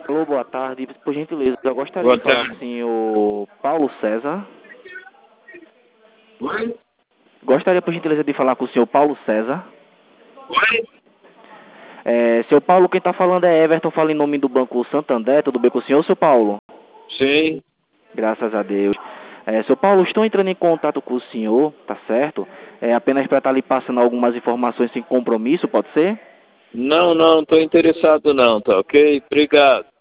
Alô, boa tarde. Por gentileza, eu gostaria Boa de falar com tarde. o senhor Paulo César. Oi? Gostaria, por gentileza, de falar com o senhor Paulo César. Oi? Seu Paulo, quem está falando é Everton, fala em nome do Banco Santander. Tudo bem com o senhor, seu Paulo? Sim. Graças a Deus. Seu Paulo, estou entrando em contato com o senhor, tá certo? Apenas para estar lhe passando algumas informações sem compromisso, pode ser? Não estou interessado não, tá ok? Obrigado.